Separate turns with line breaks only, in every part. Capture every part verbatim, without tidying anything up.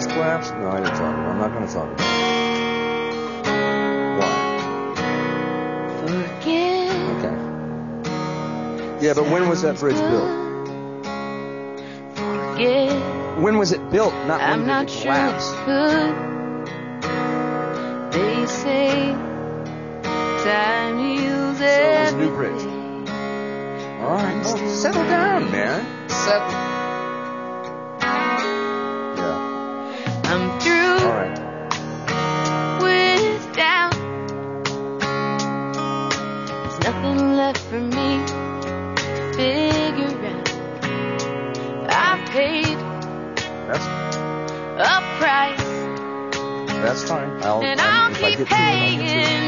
bridge collapse? No, I didn't talk about it. I'm not going to talk about it. Why?
Forget.
Okay. Yeah, but when was that bridge built?
Forget.
When was it built, not when
I'm
did
not
it
sure
collapse?
it's good. They say time heals
So it was a new bridge.
everything.
All right, well, settle down, man. Settle. Yeah.
I'm through
All right.
with doubt. There's nothing left for me to figure out. I've paid
That's
a price,
that's fine. I'll,
and
I'll,
I'll
if I
keep
get to it, I'll get to it.
paying.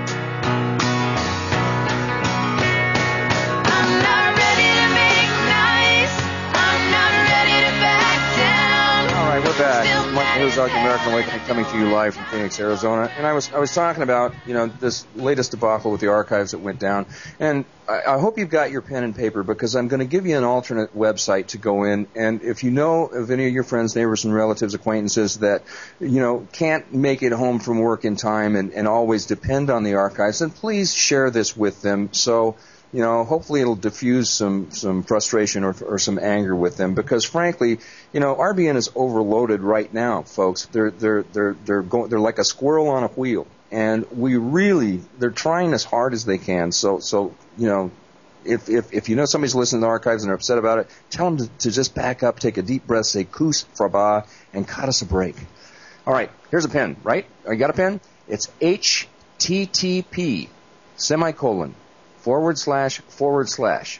I'm not ready to make nice. I'm not ready to back down.
All right, we're back.
Still
Mark Herzog, American Awakening, coming to you live from Phoenix, Arizona. And I was I was talking about, you know, this latest debacle with the archives that went down. And I, I hope you've got your pen and paper, because I'm going to give you an alternate website to go in. And if you know of any of your friends, neighbors, and relatives, acquaintances that, you know, can't make it home from work in time and, and always depend on the archives, then please share this with them. So, you know, hopefully it'll diffuse some, some frustration or, or some anger with them, because frankly, you know, R B N is overloaded right now, folks. They're, they're, they're, they're going, they're like a squirrel on a wheel. And we really, they're trying as hard as they can. So, so, you know, if, if, if you know somebody's listening to the archives and they're upset about it, tell them to, to just back up, take a deep breath, say, Kus Fraba, and cut us a break. All right, here's a pen, right? You got a pen? It's H T T P, semicolon, forward slash, forward slash,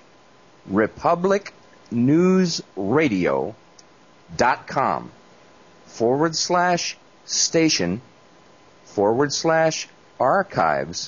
Republic News Radio dot com, forward slash, station, forward slash, archives,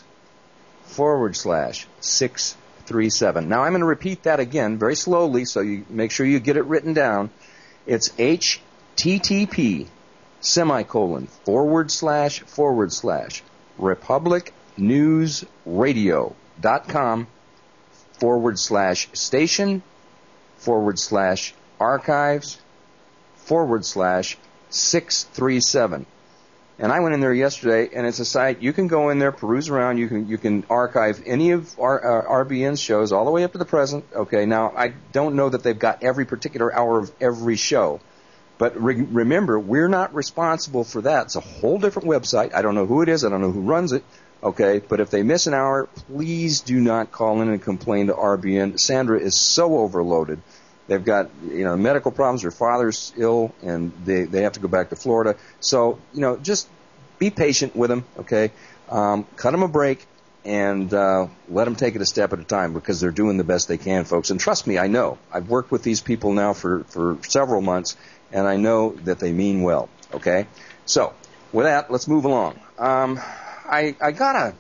forward slash, six three seven. Now, I'm going to repeat that again very slowly, so you make sure you get it written down. It's H T T P, semicolon, forward slash, forward slash, Republic News Radio dot com, forward slash, station, forward slash, archives, forward slash, six three seven. And I went in there yesterday, and it's a site you can go in there, peruse around. You can you can archive any of our uh, R B N's shows all the way up to the present. Okay, now I don't know that they've got every particular hour of every show, but re- remember, we're not responsible for that. It's a whole different website. I don't know who it is. I don't know who runs it. Okay, but if they miss an hour, please do not call in and complain to R B N. Sandra is so overloaded. They've got, you know, medical problems. Their father's ill, and they, they have to go back to Florida. So, you know, just be patient with them, okay? Um, cut them a break and uh, let them take it a step at a time, because they're doing the best they can, folks. And trust me, I know. I've worked with these people now for, for several months, and I know that they mean well, okay? So, with that, let's move along. Um, I, I got a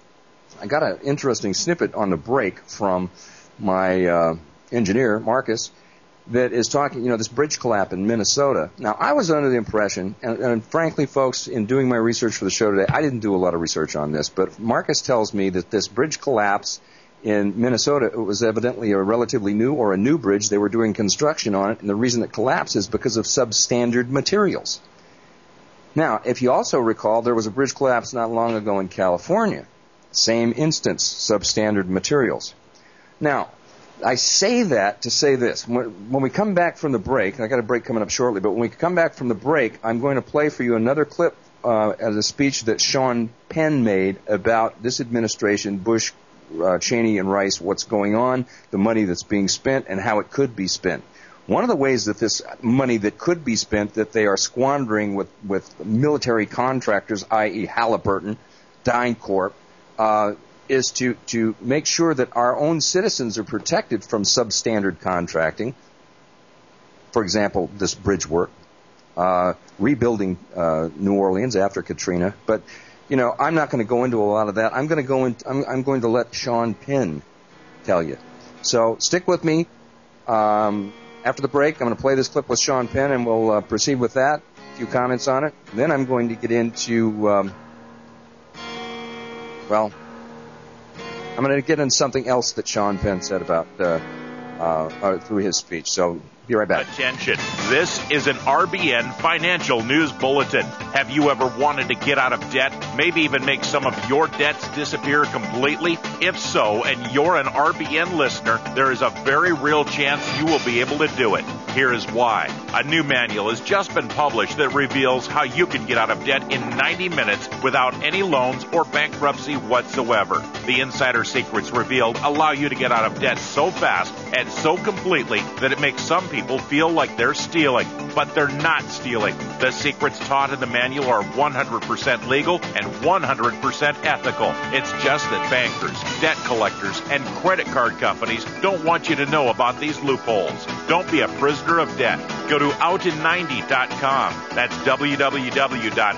I got an interesting snippet on the break from my uh, engineer, Marcus, that is talking, you know, this bridge collapse in Minnesota. Now, I was under the impression, and, and frankly, folks, in doing my research for the show today, I didn't do a lot of research on this, but Marcus tells me that this bridge collapse in Minnesota, it was evidently a relatively new or a new bridge. They were doing construction on it, and the reason it collapsed is because of substandard materials. Now, if you also recall, there was a bridge collapse not long ago in California. Same instance, substandard materials. Now, I say that to say this. When, when we come back from the break, and I got a break coming up shortly, but when we come back from the break, I'm going to play for you another clip uh, as a speech that Sean Penn made about this administration, Bush, uh, Cheney, and Rice, what's going on, the money that's being spent, and how it could be spent. One of the ways that this money that could be spent, that they are squandering with, with military contractors, that is. Halliburton, DynCorp, uh, is to, to make sure that our own citizens are protected from substandard contracting. For example, this bridge work, uh, rebuilding uh, New Orleans after Katrina. But, you know, I'm not going to go into a lot of that. I'm going to go in, I'm, I'm going to let Sean Penn tell you. So stick with me. Um, after the break, I'm going to play this clip with Sean Penn, and we'll uh, proceed with that. A few comments on it. Then I'm going to get into, um, well, I'm going to get into something else that Sean Penn said about uh, uh, through his speech. So Be right back.
Attention. This is an R B N Financial News Bulletin. Have you ever wanted to get out of debt? Maybe even make some of your debts disappear completely? If so, and you're an R B N listener, there is a very real chance you will be able to do it. Here is why. A new manual has just been published that reveals how you can get out of debt in ninety minutes without any loans or bankruptcy whatsoever. The insider secrets revealed allow you to get out of debt so fast and so completely that it makes some people feel like they're stealing, but they're not stealing. The secrets taught in the manual are one hundred percent legal and one hundred percent ethical. It's just that bankers, debt collectors, and credit card companies don't want you to know about these loopholes. Don't be a prisoner of debt. Go to out in ninety dot com. That's w w w dot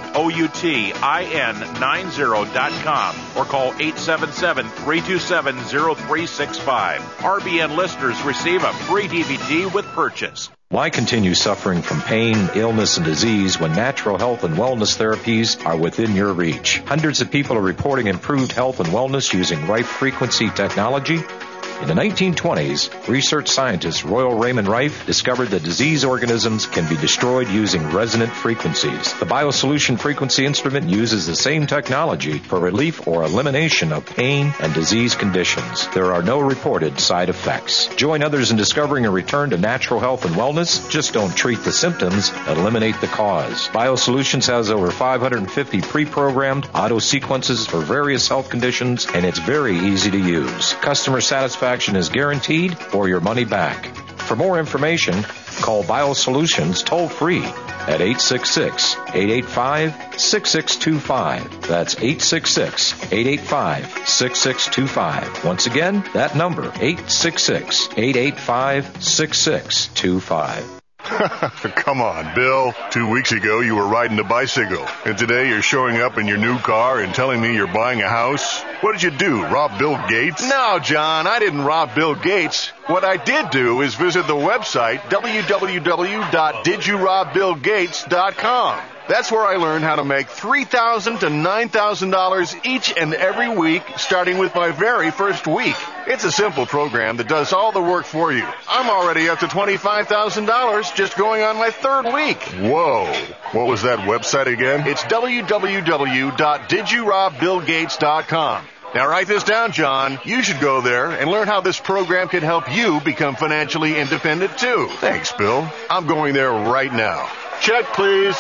outin ninety dot com or call eight seven seven, three two seven, zero three six five. R B N listeners receive a free D V D with purchase.
Why continue suffering from pain, illness, and disease when natural health and wellness therapies are within your reach? Hundreds of people are reporting improved health and wellness using Rife frequency technology. In the nineteen twenties, research scientist Royal Raymond Rife discovered that disease organisms can be destroyed using resonant frequencies. The BioSolution frequency instrument uses the same technology for relief or elimination of pain and disease conditions. There are no reported side effects. Join others in discovering a return to natural health and wellness. Just don't treat the symptoms, eliminate the cause. BioSolutions has over five hundred fifty pre-programmed auto sequences for various health conditions, and it's very easy to use. Customer satisfaction is guaranteed or your money back. For more information, call BioSolutions toll-free at eight six six, eight eight five, six six two five. That's eight six six, eight eight five, six six two five. Once again, that number, eight six six, eight eight five, six six two five.
Come on, Bill. Two weeks ago, you were riding a bicycle. And today, you're showing up in your new car and telling me you're buying a house? What did you do, rob Bill Gates?
No, John, I didn't rob Bill Gates. What I did do is visit the website, w w w dot did you rob bill gates dot com. That's where I learned how to make three thousand dollars to nine thousand dollars each and every week, starting with my very first week. It's a simple program that does all the work for you. I'm already up to twenty-five thousand dollars just going on my third week.
Whoa. What was that website again?
It's w w w dot did you rob bill gates dot com. Now write this down, John. You should go there and learn how this program can help you become financially independent, too.
Thanks, Bill.
I'm going there right now. Check, please.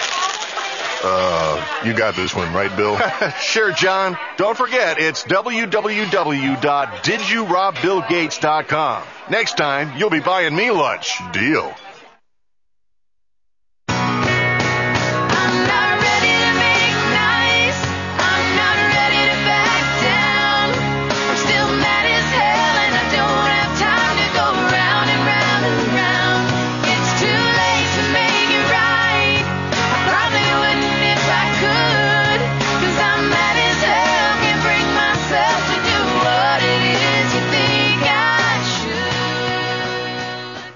Uh, you got this one, right, Bill?
Sure, John. Don't forget, it's w w w dot did you rob bill gates dot com. Next time, you'll be buying me lunch.
Deal.
I'm not ready to make nice. I'm not ready to back down. I'm still mad as hell and I don't have time to go round and round and round. It's too late to make it right. I probably wouldn't if I could, 'cause I'm mad as hell. Can't bring myself to do what it is you think I should.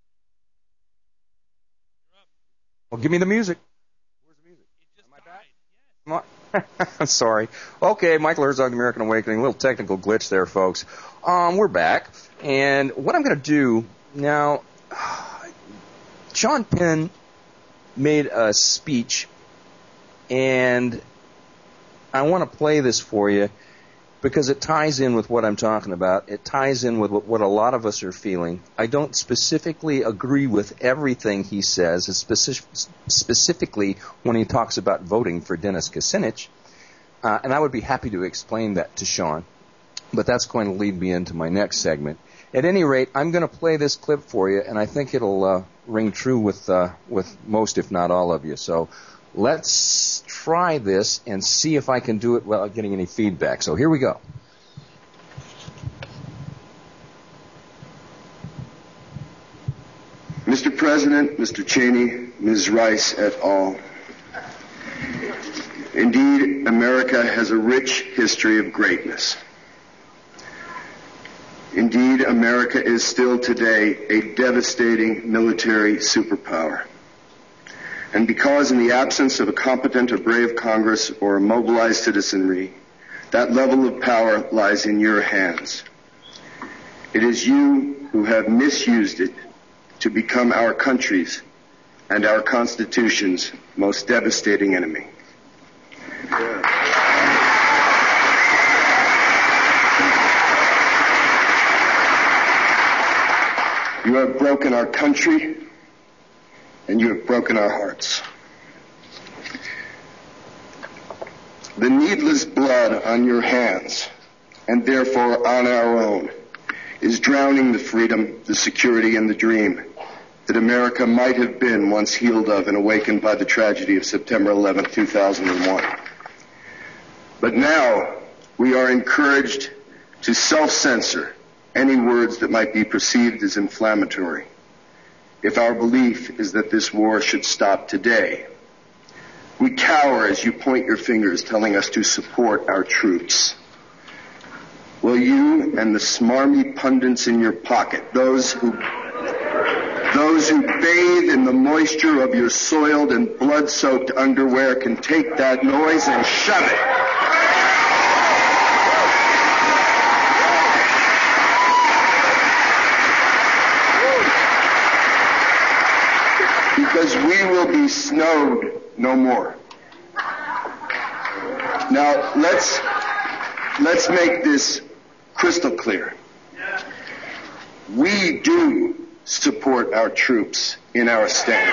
Well, give me the music. Where's the music? Am I back? Come on. I'm sorry. Okay, Michael Herzog, The American Awakening. A little technical glitch there, folks. Um, we're back. And what I'm going to do now, Sean Penn made a speech, and I want to play this for you because it ties in with what I'm talking about. It ties in with what, what a lot of us are feeling. I don't specifically agree with everything he says, specific, specifically when he talks about voting for Dennis Kucinich, uh, and I would be happy to explain that to Sean, but that's going to lead me into my next segment. At any rate, I'm going to play this clip for you, and I think it'll uh, ring true with uh, with most, if not all of you. So let's try this and see if I can do it without getting any feedback. So here we go.
Mister President, Mister Cheney, Miz Rice et al. Indeed, America has a rich history of greatness. Indeed, America is still today a devastating military superpower. And because in the absence of a competent or brave Congress or a mobilized citizenry, that level of power lies in your hands. It is you who have misused it to become our country's and our Constitution's most devastating enemy. You have broken our country, and you have broken our hearts. The needless blood on your hands, and therefore on our own, is drowning the freedom, the security, and the dream that America might have been once healed of and awakened by the tragedy of September eleventh, two thousand one. But now we are encouraged to self-censor any words that might be perceived as inflammatory if our belief is that this war should stop today. We cower as you point your fingers telling us to support our troops. Will you and the smarmy pundits in your pocket, those who those who bathe in the moisture of your soiled and blood-soaked underwear, can take that noise and shove it. Because we will be snowed no more. Now, let's let's make this crystal clear. We do support our troops in our stand,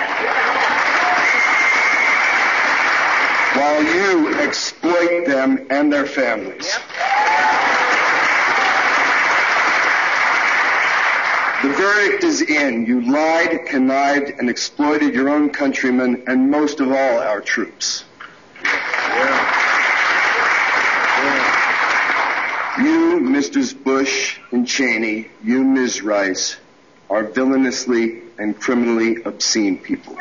while you exploit them and their families. The verdict is in. You lied, connived, and exploited your own countrymen, and most of all, our troops. You, Misters Bush and Cheney, you, Miz Rice, are villainously and criminally obscene people.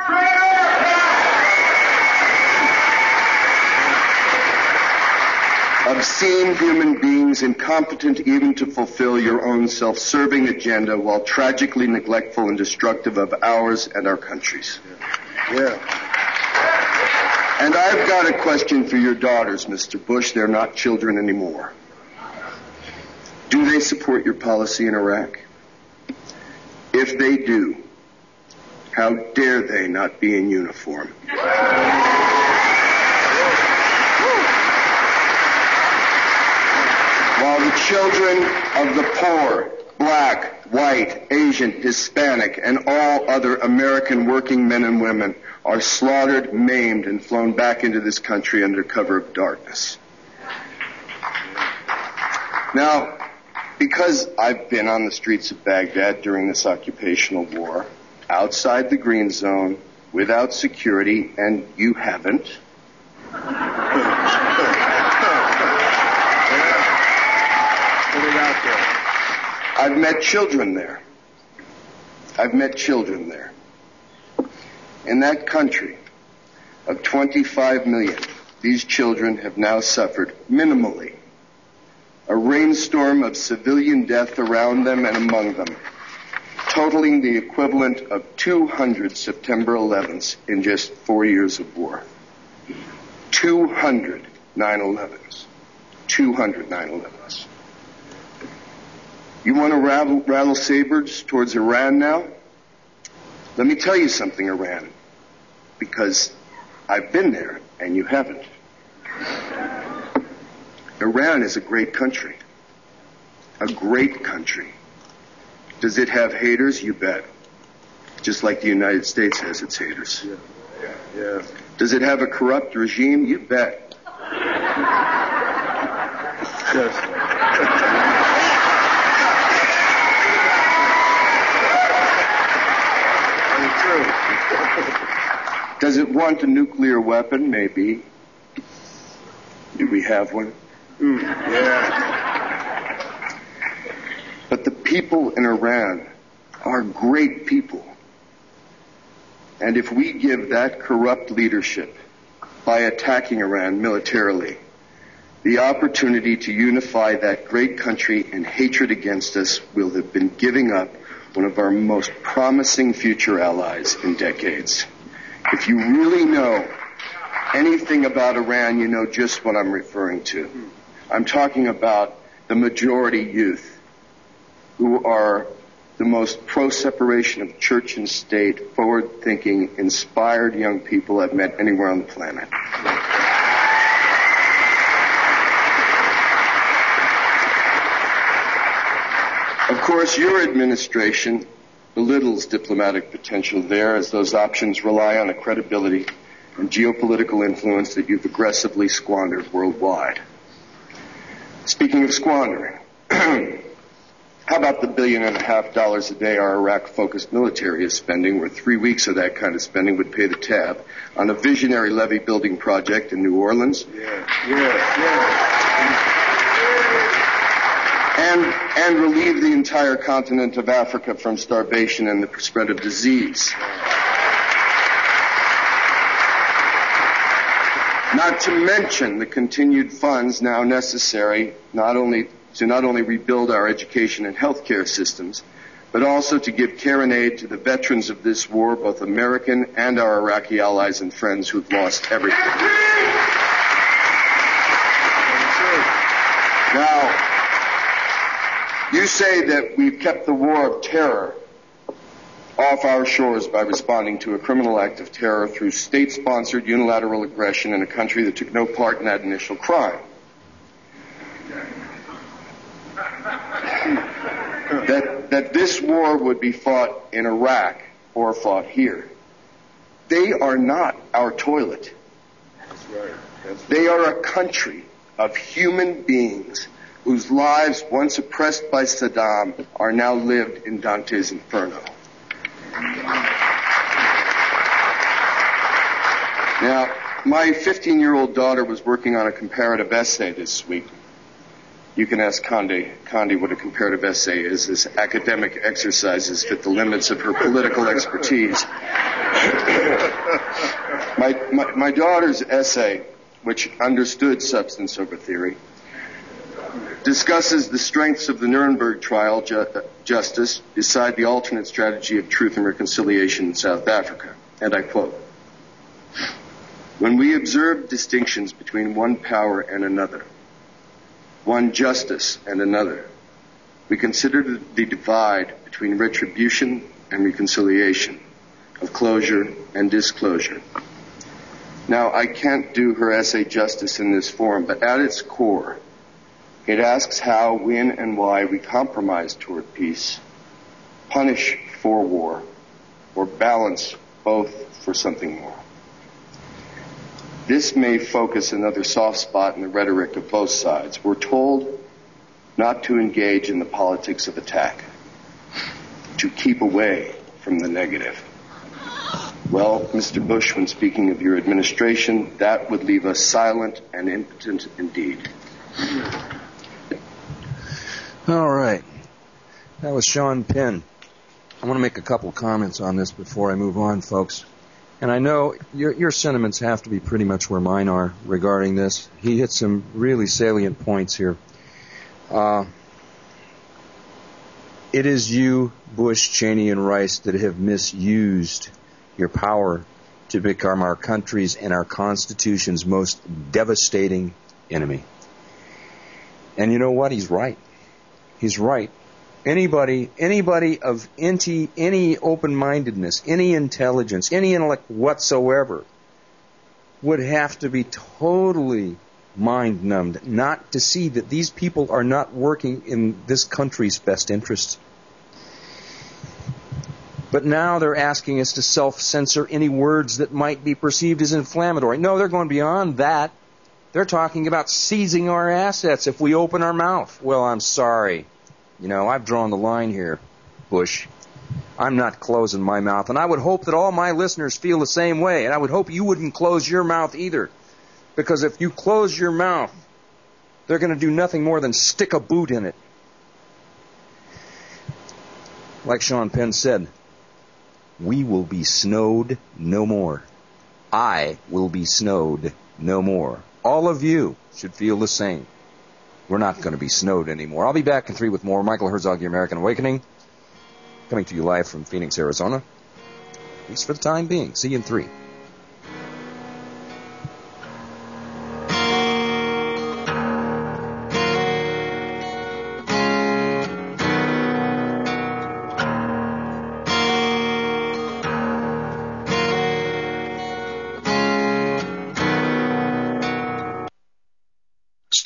Obscene human beings, incompetent even to fulfill your own self-serving agenda, while tragically neglectful and destructive of ours and our country's. Yeah. And I've got a question for your daughters, Mister Bush. They're not children anymore. Do they support your policy in Iraq? If they do, how dare they not be in uniform? While the children of the poor, black, white, Asian, Hispanic, and all other American working men and women are slaughtered, maimed, and flown back into this country under cover of darkness. Now, because I've been on the streets of Baghdad during this occupational war, outside the green zone, without security, and you haven't, I've met children there. I've met children there. In that country of twenty-five million, these children have now suffered minimally a rainstorm of civilian death around them and among them, totaling the equivalent of two hundred September elevenths in just four years of war. two hundred nine elevens. two hundred nine elevens. You want to rattle, rattle sabers towards Iran now? Let me tell you something, Iran, because I've been there and you haven't. Iran is a great country. A great country. Does it have haters? You bet. Just like the United States has its haters. Yeah. Yeah. Yeah. Does it have a corrupt regime? You bet. Yes. Does it want a nuclear weapon? Maybe. Do we have one? Mm, yeah. But the people in Iran are great people. And if we give that corrupt leadership, by attacking Iran militarily, the opportunity to unify that great country in hatred against us, we'll have been giving up one of our most promising future allies in decades. If you really know anything about Iran, you know just what I'm referring to. I'm talking about the majority youth who are the most pro-separation of church and state, forward-thinking, inspired young people I've met anywhere on the planet. Of course, your administration belittles diplomatic potential there, as those options rely on a credibility and geopolitical influence that you've aggressively squandered worldwide. Speaking of squandering, how about the billion and a half dollars a day our Iraq-focused military is spending, where three weeks of that kind of spending would pay the tab, on a visionary levee-building project in New Orleans? Yeah, yeah, yeah. And, and relieve the entire continent of Africa from starvation and the spread of disease. Not to mention the continued funds now necessary not only to not only rebuild our education and healthcare systems, but also to give care and aid to the veterans of this war, both American and our Iraqi allies and friends who've lost everything. Now, you say that we've kept the war of terror off our shores by responding to a criminal act of terror through state-sponsored unilateral aggression in a country that took no part in that initial crime. That, that this war would be fought in Iraq or fought here. They are not our toilet. That's right. That's right. They are a country of human beings whose lives, once oppressed by Saddam, are now lived in Dante's Inferno. Now, my fifteen-year-old daughter was working on a comparative essay this week. You can ask Condi, Condi what a comparative essay is, as academic exercises fit the limits of her political expertise. my, my, my daughter's essay, which understood substance over theory, discusses the strengths of the Nuremberg trial ju- justice beside the alternate strategy of truth and reconciliation in South Africa. And I quote, "When we observe distinctions between one power and another, one justice and another, we consider the divide between retribution and reconciliation, of closure and disclosure." Now, I can't do her essay justice in this form, but at its core, it asks how, when, and why we compromise toward peace, punish for war, or balance both for something more. This may focus another soft spot in the rhetoric of both sides. We're told not to engage in the politics of attack, to keep away from the negative. Well, Mister Bush, when speaking of your administration, that would leave us silent and impotent indeed.
All right. That was Sean Penn. I want to make a couple comments on this before I move on, folks. And I know your, your sentiments have to be pretty much where mine are regarding this. He hit some really salient points here. Uh, it is you, Bush, Cheney, and Rice that have misused your power to become our country's and our Constitution's most devastating enemy. And you know what? He's right. He's right. Anybody, anybody of any, any open-mindedness, any intelligence, any intellect whatsoever would have to be totally mind-numbed not to see that these people are not working in this country's best interests. But now they're asking us to self-censor any words that might be perceived as inflammatory. No, they're going beyond that. They're talking about seizing our assets if we open our mouth. Well, I'm sorry. You know, I've drawn the line here, Bush. I'm not closing my mouth. And I would hope that all my listeners feel the same way. And I would hope you wouldn't close your mouth either. Because if you close your mouth, they're going to do nothing more than stick a boot in it. Like Sean Penn said, we will be snowed no more. I will be snowed no more. All of you should feel the same. We're not going to be snowed anymore. I'll be back in three with more. Michael Herzog, The American Awakening, coming to you live from Phoenix, Arizona. At least for the time being. See you in three.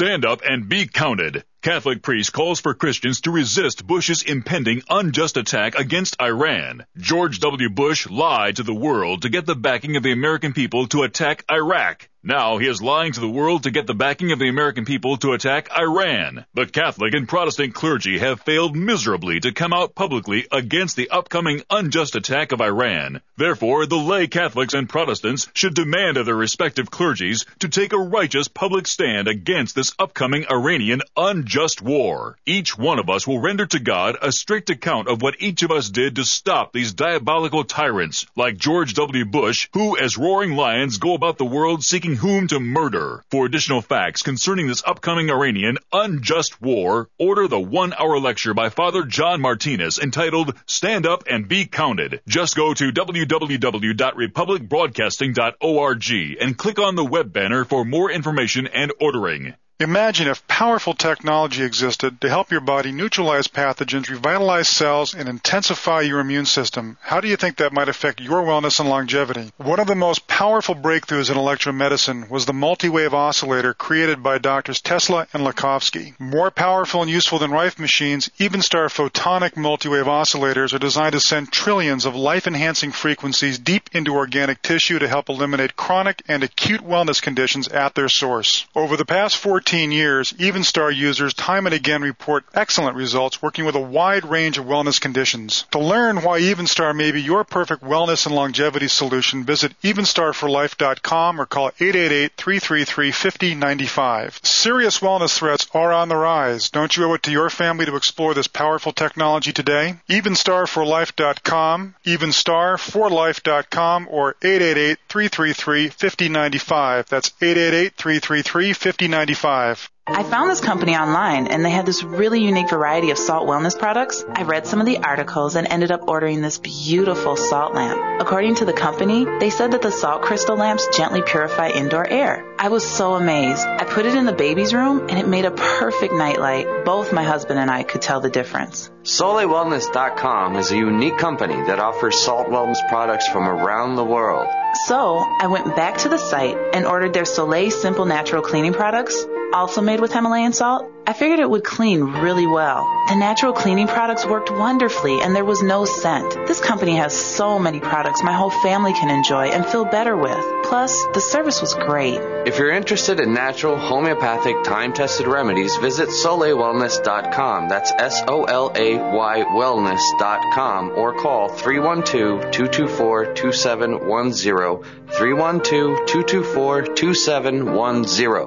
Stand up and be counted. Catholic priest calls for Christians to resist Bush's impending unjust attack against Iran. George W. Bush lied to the world to get the backing of the American people to attack Iraq. Now he is lying to the world to get the backing of the American people to attack Iran. The Catholic and Protestant clergy have failed miserably to come out publicly against the upcoming unjust attack of Iran. Therefore, the lay Catholics and Protestants should demand of their respective clergies to take a righteous public stand against this upcoming Iranian unjust war. Each one of us will render to God a strict account of what each of us did to stop these diabolical tyrants, like George W. Bush, who, as roaring lions, go about the world seeking whom to murder. For additional facts concerning this upcoming Iranian unjust war, order the one-hour lecture by Father John Martinez entitled Stand Up and Be Counted. Just go to w w w dot republic broadcasting dot org and click on the web banner for more information and ordering.
Imagine if powerful technology existed to help your body neutralize pathogens, revitalize cells, and intensify your immune system. How do you think that might affect your wellness and longevity? One of the most powerful breakthroughs in electromedicine was the multi-wave oscillator created by Doctors Tesla and Lakhovsky. More powerful and useful than Rife machines, Evenstar photonic multi-wave oscillators are designed to send trillions of life-enhancing frequencies deep into organic tissue to help eliminate chronic and acute wellness conditions at their source. Over the past fourteen years, Evenstar users time and again report excellent results working with a wide range of wellness conditions. To learn why Evenstar may be your perfect wellness and longevity solution, visit evenstar for life dot com or call eight eight eight, three three three, five zero nine five. Serious wellness threats are on the rise. Don't you owe it to your family to explore this powerful technology today? evenstar for life dot com, evenstar for life dot com, or eight eight eight, three three three, five zero nine five. That's eight eight eight, three three three, five zero nine five.
I found this company online, and they had this really unique variety of salt wellness products. I read some of the articles and ended up ordering this beautiful salt lamp. According to the company, they said that the salt crystal lamps gently purify indoor air. I was so amazed. I put it in the baby's room, and it made a perfect nightlight. Both my husband and I could tell the difference.
Soleil Wellness dot com is a unique company that offers salt wellness products from around the world.
So, I went back to the site and ordered their Soleil Simple Natural Cleaning products, also made with Himalayan salt. I figured it would clean really well. The natural cleaning products worked wonderfully, and there was no scent. This company has so many products my whole family can enjoy and feel better with. Plus, the service was great.
If you're interested in natural, homeopathic, time-tested remedies, visit Soleil Wellness dot com. That's S O L A Y Wellness dot com, or call three one two, two two four, two seven one zero, three one two, two two four, two seven one zero.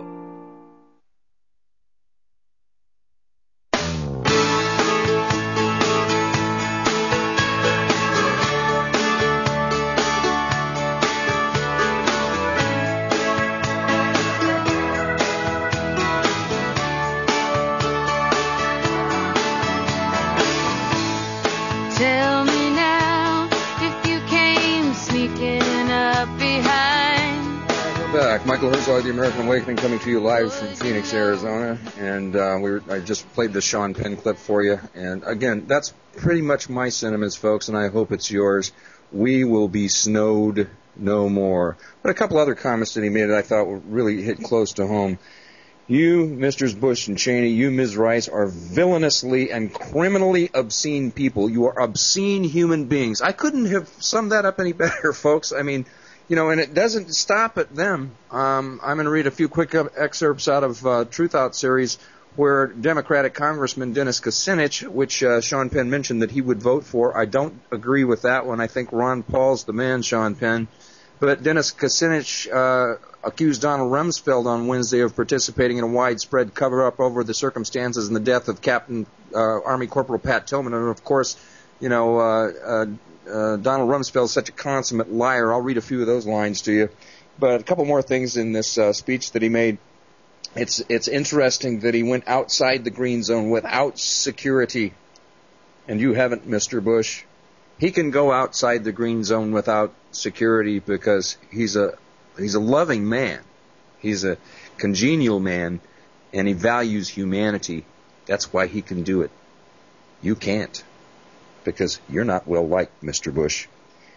Tell me now if you came sneaking up behind.
We're back. Michael Herzog, The American Awakening, coming to you live from Phoenix, Arizona. And uh, we were, I just played the Sean Penn clip for you. And again, that's pretty much my sentiments, folks, and I hope it's yours. We will be snowed no more. But a couple other comments that he made that I thought would really hit close to home. You, Misters Bush and Cheney, you, Miz Rice, are villainously and criminally obscene people. You are obscene human beings. I couldn't have summed that up any better, folks. I mean, you know, and it doesn't stop at them. Um, I'm going to read a few quick excerpts out of uh, Truth Out series where Democratic Congressman Dennis Kucinich, which uh, Sean Penn mentioned that he would vote for. I don't agree with that one. I think Ron Paul's the man, Sean Penn. But Dennis Kucinich uh, accused Donald Rumsfeld on Wednesday of participating in a widespread cover-up over the circumstances in the death of Captain uh, Army Corporal Pat Tillman. And, of course, you know, uh, uh, uh, Donald Rumsfeld is such a consummate liar. I'll read a few of those lines to you. But a couple more things in this uh, speech that he made. It's it's interesting that he went outside the green zone without security. And you haven't, Mister Bush. He can go outside the green zone without security because he's a he's a loving man. He's a congenial man, and he values humanity. That's why he can do it. You can't, because you're not well liked, Mister Bush.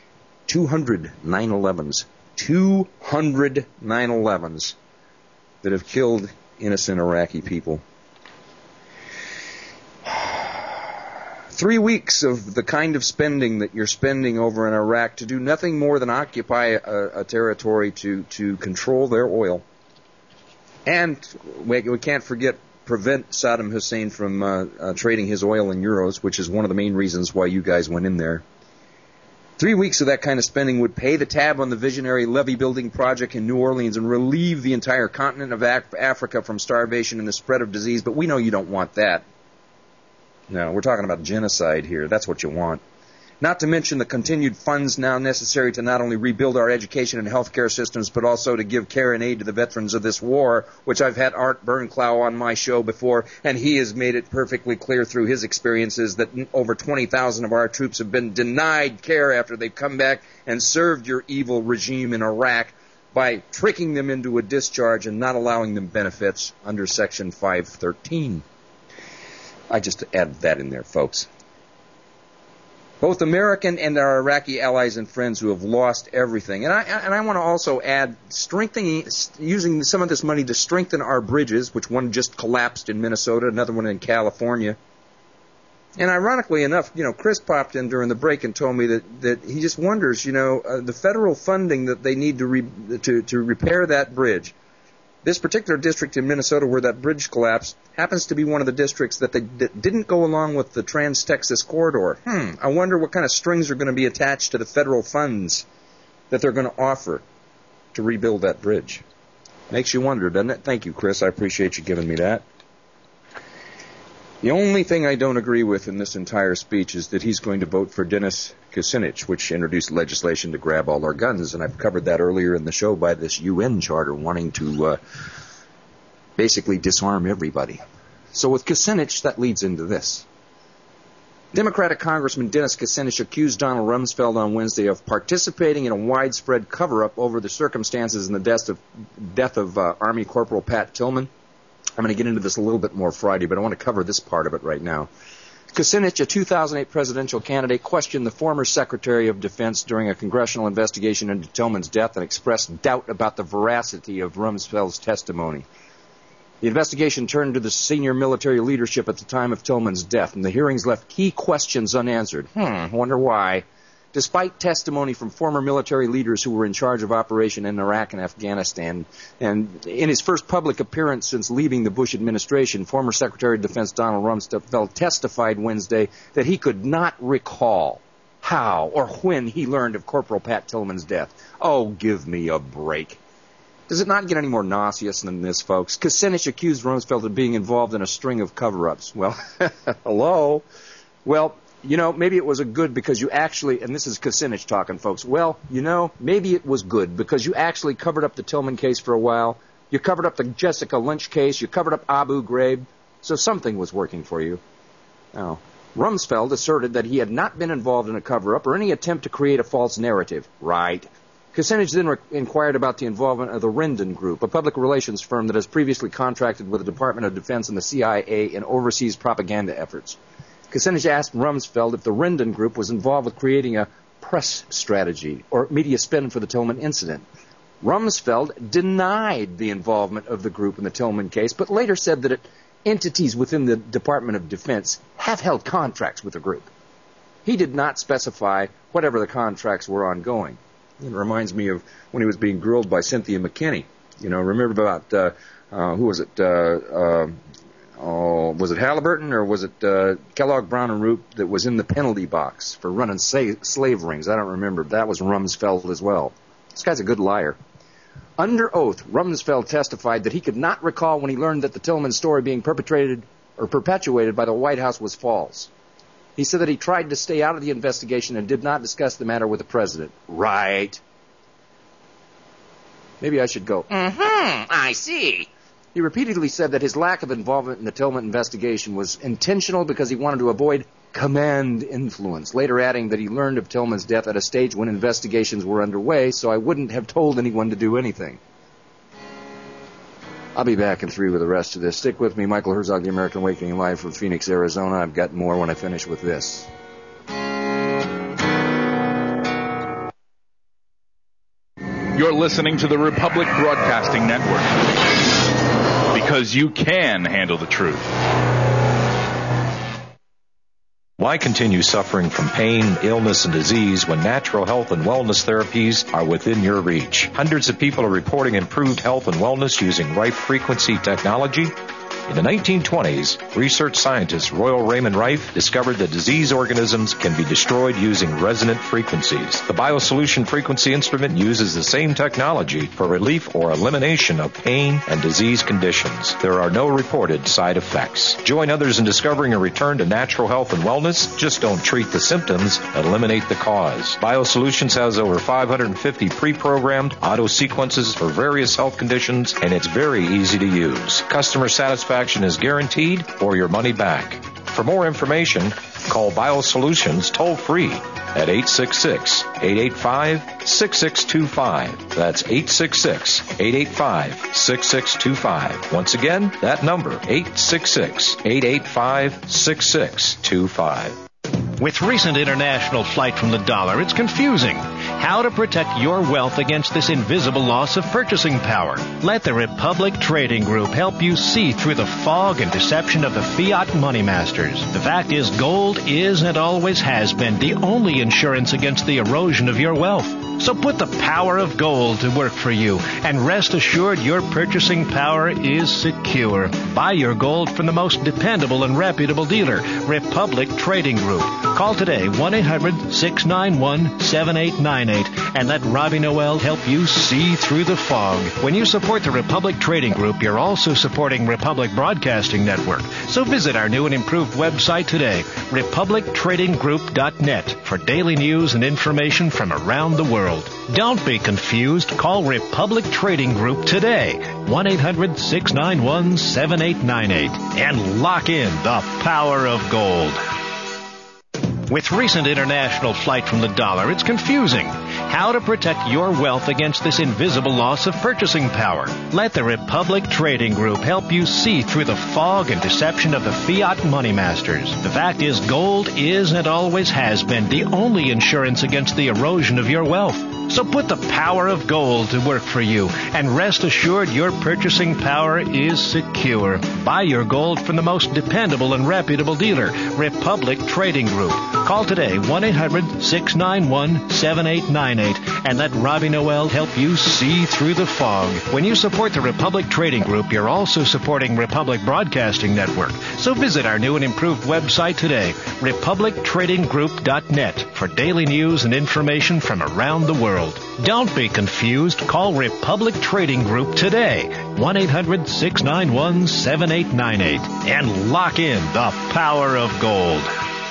two hundred nine elevens. two hundred nine elevens that have killed innocent Iraqi people. Three weeks of the kind of spending that you're spending over in Iraq to do nothing more than occupy a, a territory to, to control their oil. And we, we can't forget, prevent Saddam Hussein from uh, uh, trading his oil in euros, which is one of the main reasons why you guys went in there. Three weeks of that kind of spending would pay the tab on the visionary levee-building project in New Orleans and relieve the entire continent of Af- Africa from starvation and the spread of disease, but we know you don't want that. No, we're talking about genocide here. That's what you want. Not to mention the continued funds now necessary to not only rebuild our education and healthcare systems, but also to give care and aid to the veterans of this war, which I've had Art Bernklau on my show before, and he has made it perfectly clear through his experiences that over twenty thousand of our troops have been denied care after they've come back and served your evil regime in Iraq by tricking them into a discharge and not allowing them benefits under Section five thirteen. I just added that in there, folks. Both American and our Iraqi allies and friends who have lost everything. And I, and I want to also add strengthening, using some of this money to strengthen our bridges, which one just collapsed in Minnesota, another one in California. And ironically enough, you know, Chris popped in during the break and told me that, that he just wonders, you know, uh, the federal funding that they need to, re, to to repair that bridge. This particular district in Minnesota where that bridge collapsed happens to be one of the districts that, they, that didn't go along with the Trans-Texas corridor. Hmm, I wonder what kind of strings are going to be attached to the federal funds that they're going to offer to rebuild that bridge. Makes you wonder, doesn't it? Thank you, Chris. I appreciate you giving me that. The only thing I don't agree with in this entire speech is that he's going to vote for Dennis Kucinich, which introduced legislation to grab all our guns, and I've covered that earlier in the show by this U N charter wanting to uh, basically disarm everybody. So with Kucinich, that leads into this. Democratic Congressman Dennis Kucinich accused Donald Rumsfeld on Wednesday of participating in a widespread cover-up over the circumstances in the death of, death of uh, Army Corporal Pat Tillman. I'm going to get into this a little bit more Friday, but I want to cover this part of it right now. Kucinich, a two thousand eight presidential candidate, questioned the former Secretary of Defense during a congressional investigation into Tillman's death and expressed doubt about the veracity of Rumsfeld's testimony. The investigation turned to the senior military leadership at the time of Tillman's death, and the hearings left key questions unanswered. Hmm, wonder why. Despite testimony from former military leaders who were in charge of operation in Iraq and Afghanistan, and in his first public appearance since leaving the Bush administration, former Secretary of Defense Donald Rumsfeld testified Wednesday that he could not recall how or when he learned of Corporal Pat Tillman's death. Oh, give me a break. Does it not get any more nauseous than this, folks? Kucinich accused Rumsfeld of being involved in a string of cover-ups. Well, hello? Well, you know, maybe it was a good because you actually, and this is Kucinich talking, folks. Well, you know, maybe it was good because you actually covered up the Tillman case for a while. You covered up the Jessica Lynch case. You covered up Abu Ghraib. So something was working for you. Now, Rumsfeld asserted that he had not been involved in a cover-up or any attempt to create a false narrative. Right. Kucinich then re- inquired about the involvement of the Rendon Group, a public relations firm that has previously contracted with the Department of Defense and the C I A in overseas propaganda efforts. Kucinich asked Rumsfeld if the Rendon Group was involved with creating a press strategy or media spin for the Tillman incident. Rumsfeld denied the involvement of the group in the Tillman case, but later said that it, entities within the Department of Defense have held contracts with the group. He did not specify whatever the contracts were ongoing. It reminds me of when he was being grilled by Cynthia McKinney. You know, remember about, uh, uh, who was it, uh, uh, Oh, was it Halliburton or was it uh, Kellogg Brown and Root that was in the penalty box for running sa- slave rings? I don't remember. That was Rumsfeld as well. This guy's a good liar. Under oath, Rumsfeld testified that he could not recall when he learned that the Tillman story being perpetrated or perpetuated by the White House was false. He said that he tried to stay out of the investigation and did not discuss the matter with the president. Right. Maybe I should go, mm-hmm, I see. He repeatedly said that his lack of involvement in the Tillman investigation was intentional because he wanted to avoid command influence, later adding that he learned of Tillman's death at a stage when investigations were underway, so I wouldn't have told anyone to do anything. I'll be back in three with the rest of this. Stick with me, Michael Herzog, The American Awakening, live from Phoenix, Arizona. I've got more when I finish with this.
You're listening to the Republic Broadcasting Network.
because you can handle the truth.
Why continue suffering from pain, illness, and disease when natural health and wellness therapies are within your reach? Hundreds of people are reporting improved health and wellness using Rife frequency technology. In the nineteen twenties, research scientist Royal Raymond Rife discovered that disease organisms can be destroyed using resonant frequencies. The BioSolution frequency instrument uses the same technology for relief or elimination of pain and disease conditions. There are no reported side effects. Join others in discovering a return to natural health and wellness. Just don't treat the symptoms, eliminate the cause. BioSolutions has over five hundred fifty pre-programmed auto sequences for various health conditions, and it's very easy to use. Customer satisfaction is guaranteed or your money back. For more information, call BioSolutions toll-free at eight six six, eight eight five, six six two five. That's eight six six, eight eight five, six six two five. Once again, that number, eight six six, eight eight five, six six two five.
With recent international flight from the dollar, it's confusing. How to protect your wealth against this invisible loss of purchasing power. Let the Republic Trading Group help you see through the fog and deception of the fiat money masters. The fact is, gold is and always has been the only insurance against the erosion of your wealth. So put the power of gold to work for you, and rest assured your purchasing power is secure. Buy your gold from the most dependable and reputable dealer, Republic Trading Group. Call today, one eight hundred, six nine one, seven eight nine eight, and let Robbie Noel help you see through the fog. When you support the Republic Trading Group, you're also supporting Republic Broadcasting Network. So visit our new and improved website today, republic trading group dot net, for daily news and information from around the world. Don't be confused. Call Republic Trading Group today, one eight hundred, six nine one, seven eight nine eight, and lock in the power of gold. With recent international flight from the dollar, it's confusing. How to protect your wealth against this invisible loss of purchasing power. Let the Republic Trading Group help you see through the fog and deception of the fiat money masters. The fact is, gold is and always has been the only insurance against the erosion of your wealth. So put the power of gold to work for you, and rest assured your purchasing power is secure. Buy your gold from the most dependable and reputable dealer, Republic Trading Group. Call today, one eight hundred, six nine one, seven eight nine eight, and let Robbie Noel help you see through the fog. When you support the Republic Trading Group, you're also supporting Republic Broadcasting Network. So visit our new and improved website today, republic trading group dot net, for daily news and information from around the world. Don't be confused. Call Republic Trading Group today, one eight hundred, six nine one, seven eight nine eight, and lock in the power of gold.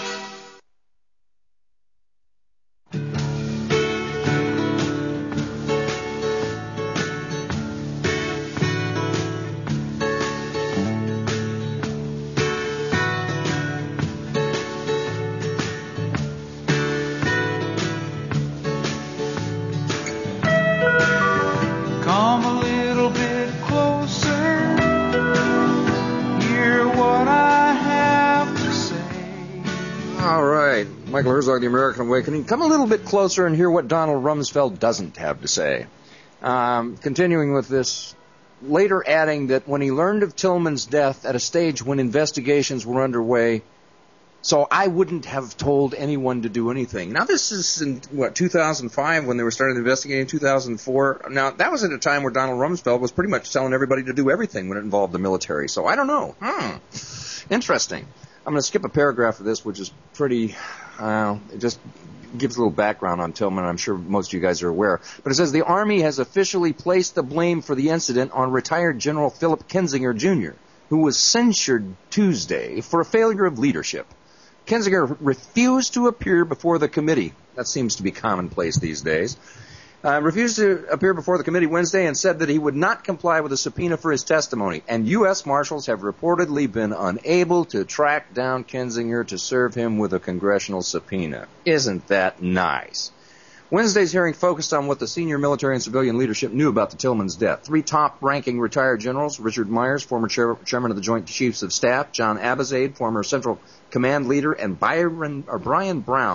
Michael Herzog, The American Awakening. Come a little bit closer and hear what Donald Rumsfeld doesn't have to say. Um, continuing with this, later adding that when he learned of Tillman's death at a stage when investigations were underway, so I wouldn't have told anyone to do anything. Now, this is in, what, two thousand five when they were starting investigating, two thousand four. Now, that was at a time where Donald Rumsfeld was pretty much telling everybody to do everything when it involved the military. So I don't know. Hmm. Interesting. I'm going to skip a paragraph of this, which is pretty, uh, it just gives a little background on Tillman. I'm sure most of you guys are aware. But it says, the Army has officially placed the blame for the incident on retired General Philip Kinzinger, Junior, who was censured Tuesday for a failure of leadership. Kinzinger refused to appear before the committee. That seems to be commonplace these days. Uh, refused to appear before the committee Wednesday and said that he would not comply with a subpoena for his testimony. And U S Marshals have reportedly been unable to track down Kinzinger to serve him with a congressional subpoena. Isn't that nice? Wednesday's hearing focused on what the senior military and civilian leadership knew about the Tillman's death. Three top-ranking retired generals, Richard Myers, former chair, chairman of the Joint Chiefs of Staff, John Abizaid, former Central Command leader, and Byron, or Brian Brown,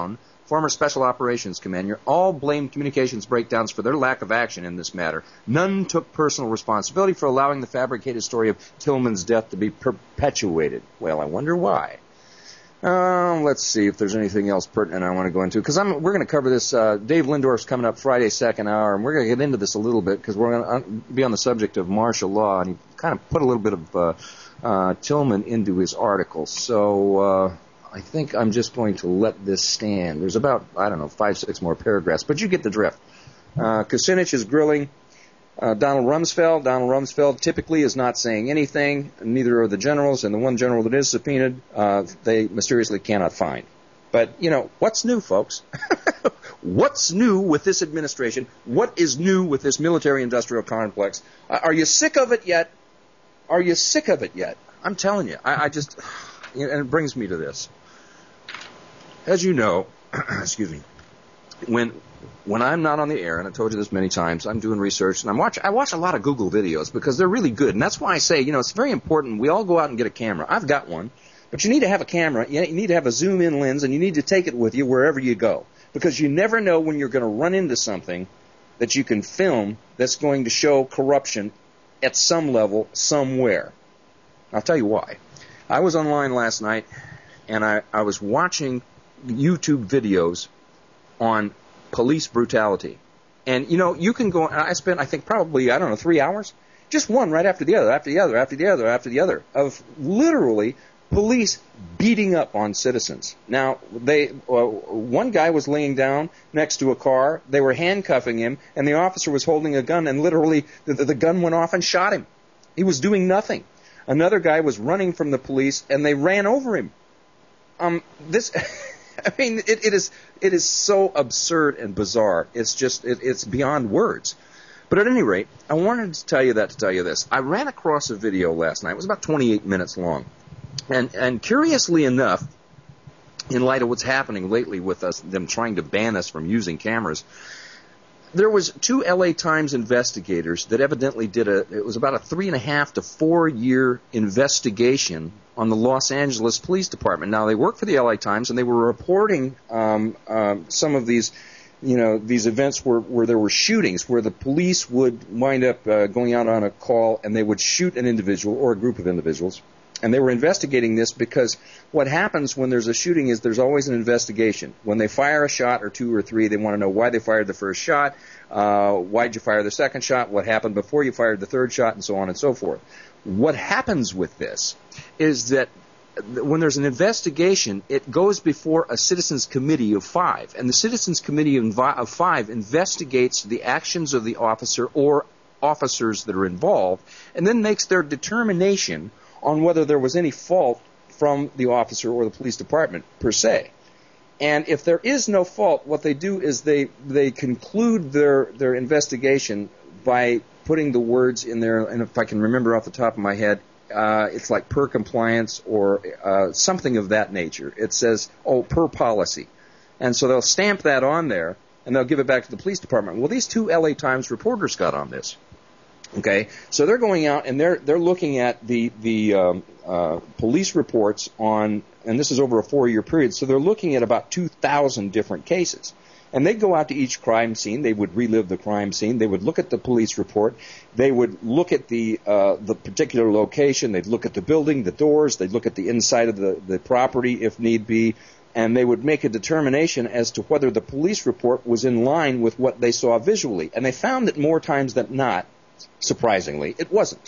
former Special Operations Commander, all blamed communications breakdowns for their lack of action in this matter. None took personal responsibility for allowing the fabricated story of Tillman's death to be perpetuated. Well, I wonder why. Uh, let's see if there's anything else pertinent I want to go into, because I'm we're going to cover this. Uh, Dave Lindorf's coming up Friday, second hour, and we're going to get into this a little bit because we're going to be on the subject of martial law, and he kind of put a little bit of uh, uh, Tillman into his article. So uh, I think I'm just going to let this stand. There's about, I don't know, five, six more paragraphs, but you get the drift. Uh, Kucinich is grilling Uh, Donald Rumsfeld. Donald Rumsfeld typically is not saying anything. Neither are the generals, and the one general that is subpoenaed, uh, they mysteriously cannot find. But, you know, what's new, folks? What's new with this administration? What is new with this military-industrial complex? Uh, are you sick of it yet? Are you sick of it yet? I'm telling you. I, I just, and it brings me to this. As you know, excuse me, when... When I'm not on the air, and I told you this many times, I'm doing research, and I'm watch, I watch a lot of Google videos because they're really good. And that's why I say, you know, it's very important. We all go out and get a camera. I've got one. But you need to have a camera. You need to have a zoom-in lens, and you need to take it with you wherever you go. Because you never know when you're going to run into something that you can film that's going to show corruption at some level somewhere. I'll tell you why. I was online last night, and I, I was watching YouTube videos on police brutality. And, you know, you can go, I spent, I think, probably, I don't know, three hours, just one right after the other, after the other, after the other, after the other, of literally police beating up on citizens. Now, they, uh, one guy was laying down next to a car, they were handcuffing him, and the officer was holding a gun, and literally the, the gun went off and shot him. He was doing nothing. Another guy was running from the police, and they ran over him. Um, this... I mean, it, it is it is so absurd and bizarre. It's just, it, it's beyond words. But at any rate, I wanted to tell you that to tell you this. I ran across a video last night. It was about twenty-eight minutes long. And, and curiously enough, in light of what's happening lately with us, them trying to ban us from using cameras, there was two L A Times investigators that evidently did a, it was about a three and a half to four year investigation on the Los Angeles Police Department. Now, they work for the L A Times, and they were reporting um, um, some of these, you know, these events where, where there were shootings, where the police would wind up uh, going out on a call, and they would shoot an individual or a group of individuals. And they were investigating this because what happens when there's a shooting is there's always an investigation. When they fire a shot or two or three, they want to know why they fired the first shot, uh, why did you fire the second shot, what happened before you fired the third shot, and so on and so forth. What happens with this is that when there's an investigation, it goes before a citizens committee of five. And the citizens committee of five investigates the actions of the officer or officers that are involved and then makes their determination on whether there was any fault from the officer or the police department per se. And if there is no fault, what they do is they they conclude their their investigation by putting the words in there, and if I can remember off the top of my head, uh, it's like per compliance or uh, something of that nature. It says, oh, per policy. And so they'll stamp that on there, and they'll give it back to the police department. Well, these two L A Times reporters got on this. Okay, so they're going out and they're they're looking at the the um, uh, police reports on, and this is over a four-year period. So they're looking at about two thousand different cases, and they go out to each crime scene. They would relive the crime scene. They would look at the police report. They would look at the uh, the particular location. They'd look at the building, the doors. They'd look at the inside of the the property if need be, and they would make a determination as to whether the police report was in line with what they saw visually. And they found that more times than not, surprisingly, it wasn't.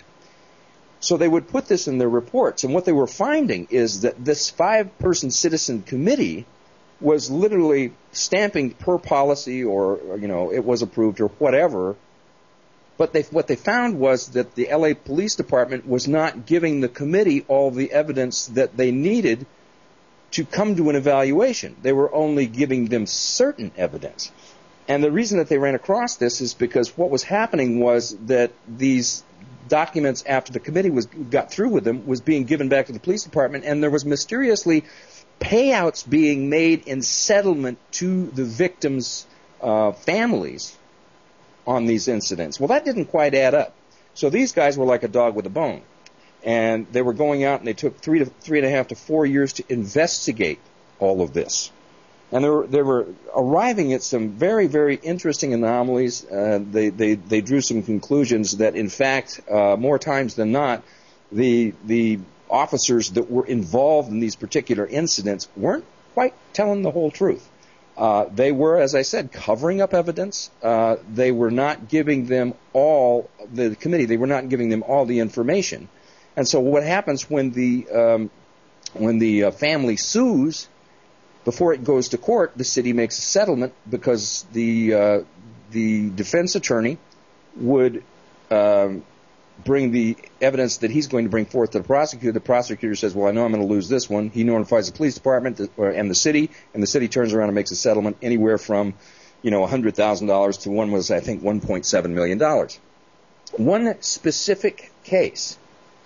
So they would put this in their reports, and what they were finding is that this five-person citizen committee was literally stamping per policy or, you know, it was approved or whatever, but they, what they found was that the L A Police Department was not giving the committee all the evidence that they needed to come to an evaluation. They were only giving them certain evidence. And the reason that they ran across this is because what was happening was that these documents, after the committee was got through with them, was being given back to the police department, and there was mysteriously payouts being made in settlement to the victims' uh, families on these incidents. Well, that didn't quite add up. So these guys were like a dog with a bone, and they were going out and they took three to three and a half to four years to investigate all of this. And they were, they were arriving at some very, very interesting anomalies. Uh, they, they, they drew some conclusions that, in fact, uh, more times than not, the, the officers that were involved in these particular incidents weren't quite telling the whole truth. Uh, they were, as I said, covering up evidence. Uh, they were not giving them all, the committee, they were not giving them all the information. And so what happens when the, um, when the uh, family sues, before it goes to court, the city makes a settlement because the uh, the defense attorney would um, bring the evidence that he's going to bring forth to the prosecutor. The prosecutor says, well, I know I'm going to lose this one. He notifies the police department and the city, and the city turns around and makes a settlement anywhere from, you know, one hundred thousand dollars to one was, I think, one point seven million dollars. One specific case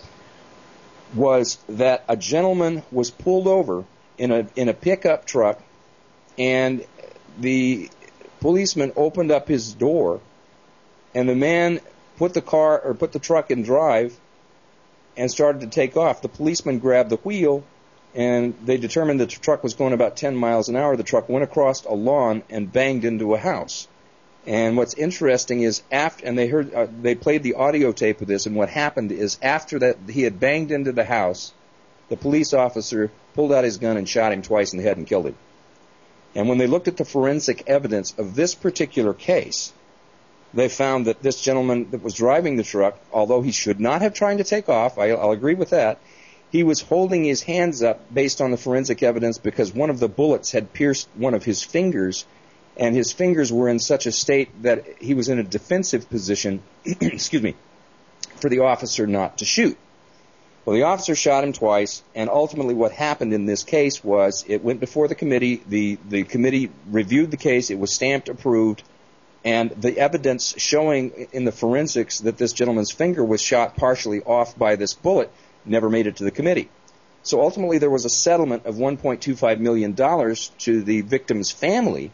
was that a gentleman was pulled over in a in a pickup truck, and the policeman opened up his door, and the man put the car or put the truck in drive and started to take off. The policeman grabbed the wheel, and they determined that the truck was going about ten miles an hour. The truck went across a lawn and banged into a house. And what's interesting is after, and they heard, uh, they played the audio tape of this, and what happened is after that he had banged into the house, the police officer pulled out his gun and shot him twice in the head and killed him. And when they looked at the forensic evidence of this particular case, they found that this gentleman that was driving the truck, although he should not have tried to take off, I, I'll agree with that, he was holding his hands up based on the forensic evidence because one of the bullets had pierced one of his fingers, and his fingers were in such a state that he was in a defensive position, excuse me, for the officer not to shoot. Well, the officer shot him twice, and ultimately what happened in this case was it went before the committee. The, the committee reviewed the case. It was stamped, approved, and the evidence showing in the forensics that this gentleman's finger was shot partially off by this bullet never made it to the committee. So ultimately there was a settlement of one point two five million dollars to the victim's family,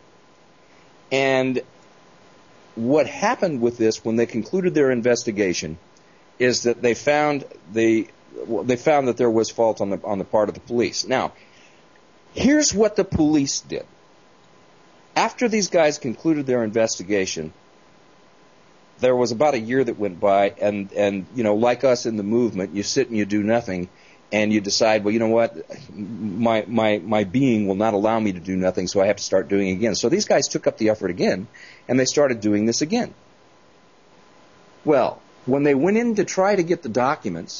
and what happened with this when they concluded their investigation is that they found the they found that there was fault on the on the part of the police. Now, here's what the police did. After these guys concluded their investigation, there was about a year that went by, and, and you know, like us in the movement, you sit and you do nothing, and you decide, well, you know what, my my my being will not allow me to do nothing, so I have to start doing it again. So these guys took up the effort again, and they started doing this again. Well, when they went in to try to get the documents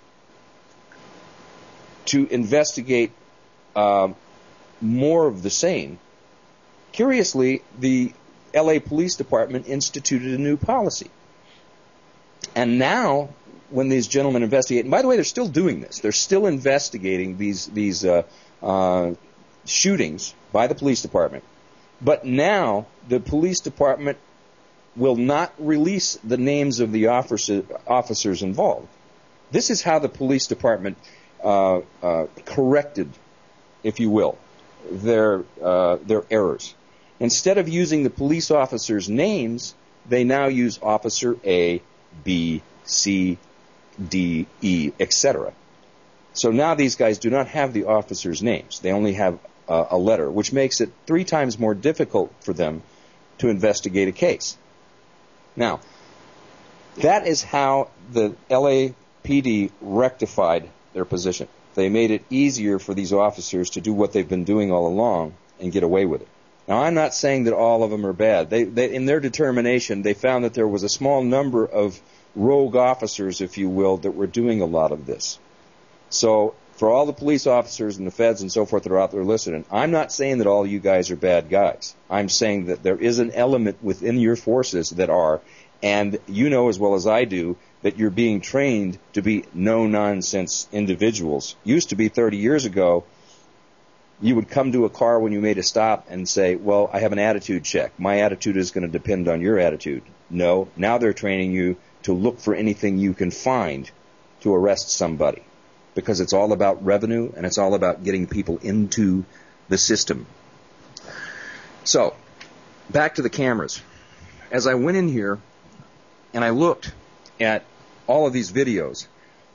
to investigate uh, more of the same, curiously, the L A Police Department instituted a new policy. And now, when these gentlemen investigate, and by the way, they're still doing this. They're still investigating these these uh, uh, shootings by the police department. But now, the police department will not release the names of the officer, officers involved. This is how the police department uh, uh, corrected, if you will, their uh, their errors. Instead of using the police officers' names, they now use Officer A, B, C, D, E, et cetera. So now these guys do not have the officers' names. They only have uh, a letter, which makes it three times more difficult for them to investigate a case. Now, that is how the L A P D rectified their position. They made it easier for these officers to do what they've been doing all along and get away with it. Now, I'm not saying that all of them are bad. They, they, in their determination, they found that there was a small number of rogue officers, if you will, that were doing a lot of this. So, for all the police officers and the feds and so forth that are out there listening, I'm not saying that all you guys are bad guys. I'm saying that there is an element within your forces that are, and you know as well as I do, that you're being trained to be no-nonsense individuals. Used to be thirty years ago, you would come to a car when you made a stop and say, well, I have an attitude check. My attitude is going to depend on your attitude. No, now they're training you to look for anything you can find to arrest somebody, because it's all about revenue and it's all about getting people into the system. So, back to the cameras. As I went in here and I looked at all of these videos,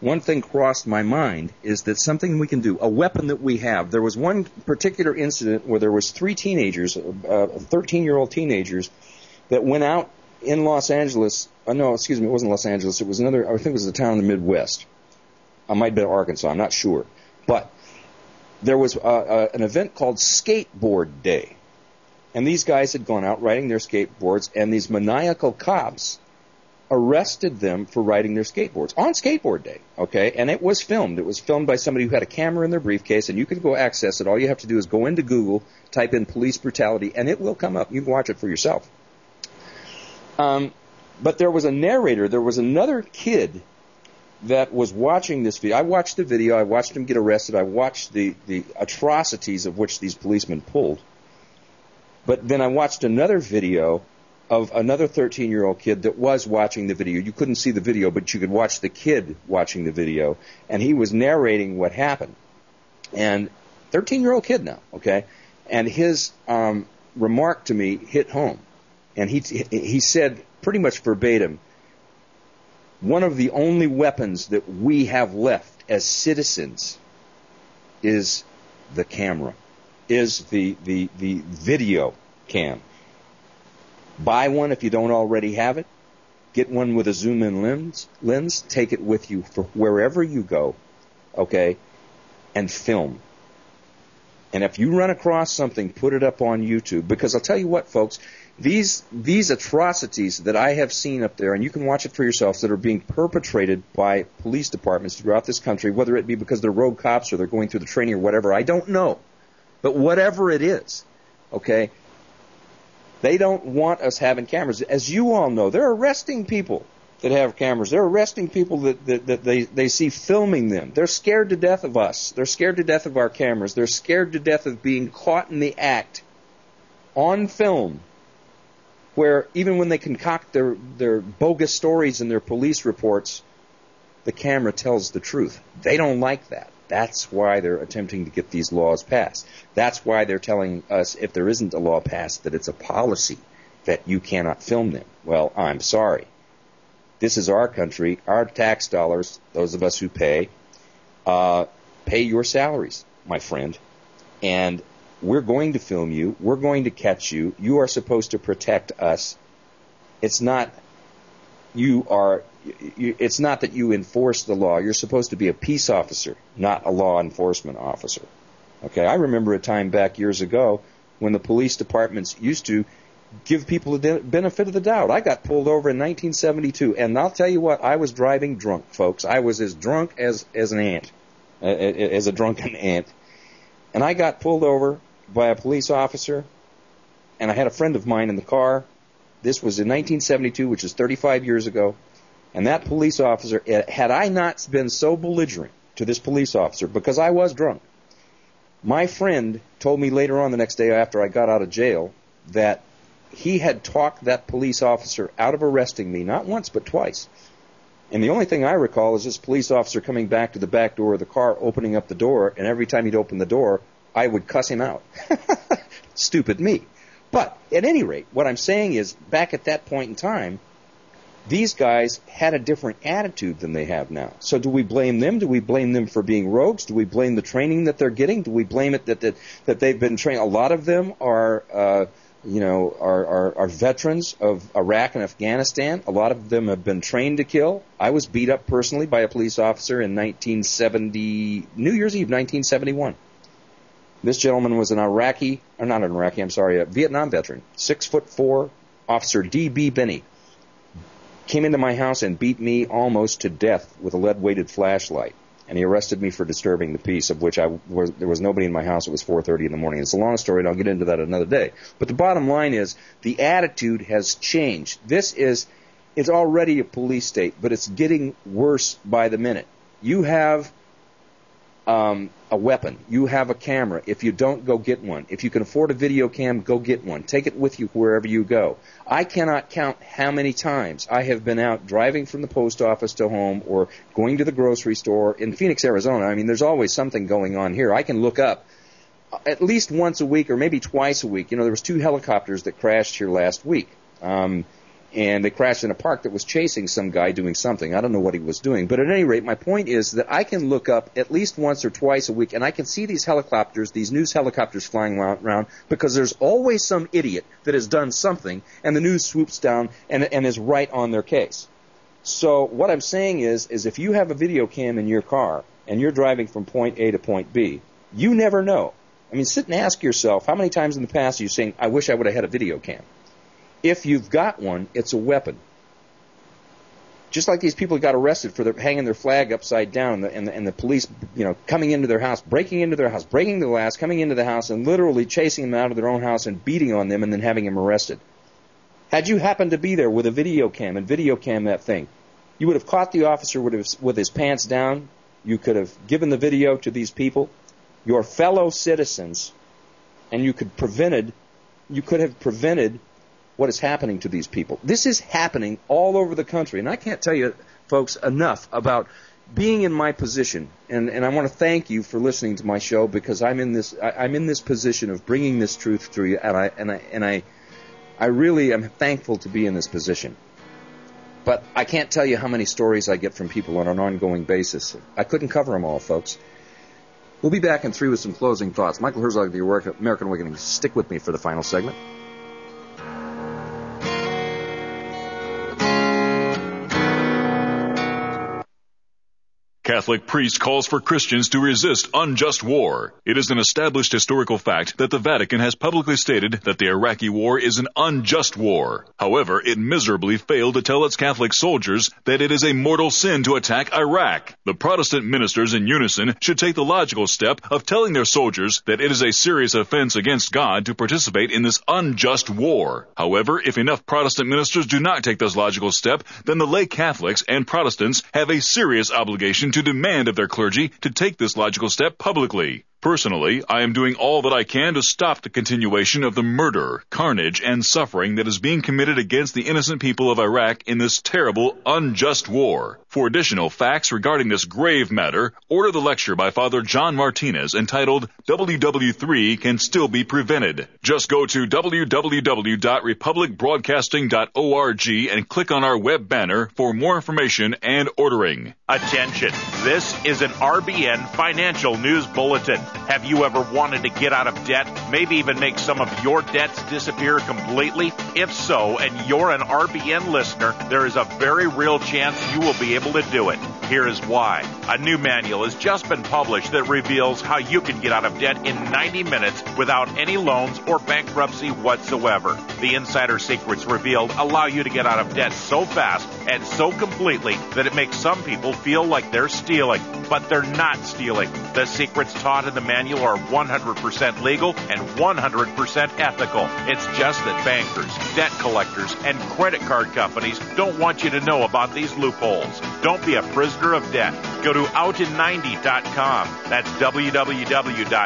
one thing crossed my mind is that something we can do, a weapon that we have. There was one particular incident where there was three teenagers, uh, thirteen-year-old teenagers, that went out in Los Angeles. Uh, no, excuse me, it wasn't Los Angeles. It was another, I think it was a town in the Midwest. I might have been Arkansas, I'm not sure. But there was uh, uh, an event called Skateboard Day. And these guys had gone out riding their skateboards, and these maniacal cops arrested them for riding their skateboards on Skateboard Day, okay? And it was filmed. It was filmed by somebody who had a camera in their briefcase, and you can go access it. All you have to do is go into Google, type in police brutality, and it will come up. You can watch it for yourself. Um, but there was a narrator. There was another kid that was watching this video. I watched the video. I watched him get arrested. I watched the, the atrocities of which these policemen pulled. But then I watched another video of another thirteen-year-old kid that was watching the video. You couldn't see the video, but you could watch the kid watching the video, and he was narrating what happened. And thirteen-year-old kid now, okay? And his um, remark to me hit home. And he he said pretty much verbatim, one of the only weapons that we have left as citizens is the camera, is the, the, the video cam. Buy one if you don't already have it. Get one with a zoom-in lens. Lens. Take it with you for wherever you go, okay, and film. And if you run across something, put it up on YouTube. Because I'll tell you what, folks, these these atrocities that I have seen up there, and you can watch it for yourselves, that are being perpetrated by police departments throughout this country, whether it be because they're rogue cops or they're going through the training or whatever, I don't know. But whatever it is, okay, they don't want us having cameras. As you all know, they're arresting people that have cameras. They're arresting people that, that, that they, they see filming them. They're scared to death of us. They're scared to death of our cameras. They're scared to death of being caught in the act on film, where even when they concoct their, their bogus stories in their police reports, the camera tells the truth. They don't like that. That's why they're attempting to get these laws passed. That's why they're telling us, if there isn't a law passed, that it's a policy that you cannot film them. Well, I'm sorry. This is our country, our tax dollars, those of us who pay, uh, pay your salaries, my friend. And we're going to film you. We're going to catch you. You are supposed to protect us. It's not you are... It's not that you enforce the law. You're supposed to be a peace officer, not a law enforcement officer. Okay, I remember a time back years ago when the police departments used to give people the benefit of the doubt. I got pulled over in nineteen seventy-two, and I'll tell you what, I was driving drunk, folks. I was as drunk as, as an ant, as a drunken ant. And I got pulled over by a police officer, and I had a friend of mine in the car. This was in nineteen seventy-two, which is thirty-five years ago. And that police officer, had I not been so belligerent to this police officer, because I was drunk, my friend told me later on the next day after I got out of jail that he had talked that police officer out of arresting me, not once but twice. And the only thing I recall is this police officer coming back to the back door of the car, opening up the door, and every time he'd open the door, I would cuss him out. Stupid me. But at any rate, what I'm saying is, back at that point in time, these guys had a different attitude than they have now. So do we blame them? Do we blame them for being rogues? Do we blame the training that they're getting? Do we blame it that that, that they've been trained? A lot of them are, uh, you know, are, are, are veterans of Iraq and Afghanistan. A lot of them have been trained to kill. I was beat up personally by a police officer in nineteen seventy, New Year's Eve, nineteen seventy-one. This gentleman was an Iraqi, or not an Iraqi, I'm sorry, a Vietnam veteran, six foot four, Officer D B Binney. Came into my house and beat me almost to death with a lead-weighted flashlight. And he arrested me for disturbing the peace, of which I was, there was nobody in my house. It was four thirty in the morning. It's a long story, and I'll get into that another day. But the bottom line is, the attitude has changed. This is, it's already a police state, but it's getting worse by the minute. You have um, a weapon. You have a camera. If you don't, go get one. If you can afford a video cam, go get one. Take it with you wherever you go. I cannot count how many times I have been out driving from the post office to home or going to the grocery store in Phoenix, Arizona. I mean, there's always something going on here. I can look up at least once a week or maybe twice a week. You know, there was two helicopters that crashed here last week. Um, and they crashed in a park that was chasing some guy doing something. I don't know what he was doing. But at any rate, my point is that I can look up at least once or twice a week, and I can see these helicopters, these news helicopters flying around, because there's always some idiot that has done something, and the news swoops down and, and is right on their case. So what I'm saying is, is if you have a video cam in your car, and you're driving from point A to point B, you never know. I mean, sit and ask yourself, how many times in the past are you saying, I wish I would have had a video cam? If you've got one, it's a weapon. Just like these people who got arrested for their, hanging their flag upside down, and the, and, the, and the police, you know, coming into their house, breaking into their house, breaking the glass, coming into the house, and literally chasing them out of their own house and beating on them and then having them arrested. Had you happened to be there with a video cam and video cam that thing, you would have caught the officer with his, with his pants down. You could have given the video to these people, your fellow citizens, and you could prevented, you could have prevented what is happening to these people. This is happening all over the country, and I can't tell you, folks, enough about being in my position. And, and I want to thank you for listening to my show, because I'm in this I, I'm in this position of bringing this truth to you, and I and I and I I really am thankful to be in this position. But I can't tell you how many stories I get from people on an ongoing basis. I couldn't cover them all, folks. We'll be back in three with some closing thoughts. Michael Herzog, the American Awakening. Stick with me for the final segment.
Catholic priest calls for Christians to resist unjust war. It is an established historical fact that the Vatican has publicly stated that the Iraqi war is an unjust war. However, it miserably failed to tell its Catholic soldiers that it is a mortal sin to attack Iraq. The Protestant ministers in unison should take the logical step of telling their soldiers that it is a serious offense against God to participate in this unjust war. However, if enough Protestant ministers do not take this logical step, then the lay Catholics and Protestants have a serious obligation to demand of their clergy to take this logical step publicly. Personally, I am doing all that I can to stop the continuation of the murder, carnage, and suffering that is being committed against the innocent people of Iraq in this terrible, unjust war. For additional facts regarding this grave matter, order the lecture by Father John Martinez entitled W W three Can Still Be Prevented. Just go to w w w dot republic broadcasting dot org and click on our web banner for more information and ordering.
Attention, this is an R B N Financial News Bulletin. Have you ever wanted to get out of debt, maybe even make some of your debts disappear completely? If so, and you're an R B N listener, there is a very real chance you will be able to do it. Here is why. A new manual has just been published that reveals how you can get out of debt in ninety minutes without any loans or bankruptcy whatsoever. The insider secrets revealed allow you to get out of debt so fast and so completely that it makes some people feel like they're stealing, but they're not stealing. The secrets taught in the manual are one hundred percent legal and one hundred percent ethical. It's just that bankers, debt collectors, and credit card companies don't want you to know about these loopholes. Don't be a prisoner of debt. Go to out in ninety dot com. That's w w w dot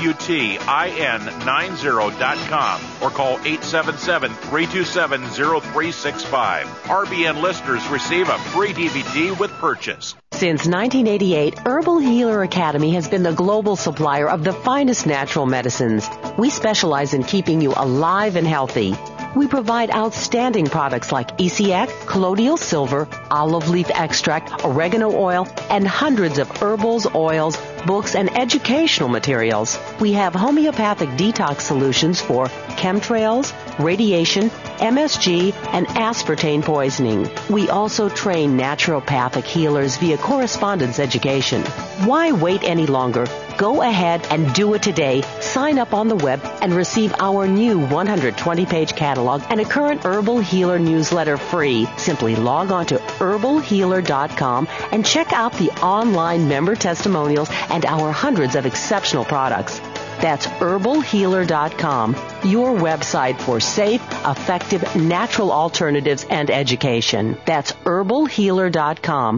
outin ninety dot com or call eight seven seven, three two seven, zero three six five. R B N listeners receive a free D V D with purchase.
Since nineteen eighty-eight, Herbal Healer Academy has been the global supplier of the finest natural medicines. We specialize in keeping you alive and healthy. We provide outstanding products like E C X, colloidal silver, olive leaf extract, oregano oil, and hundreds of herbals, oils, books, and educational materials. We have homeopathic detox solutions for chemtrails, radiation, M S G, and aspartame poisoning. We also train naturopathic healers via correspondence education. Why wait any longer? Go ahead and do it today. Sign up on the web and receive our new one hundred twenty page catalog and a current Herbal Healer newsletter free. Simply log on to herbal healer dot com and check out the online member testimonials and our hundreds of exceptional products. That's herbal healer dot com, your website for safe, effective, natural alternatives and education. That's herbal healer dot com.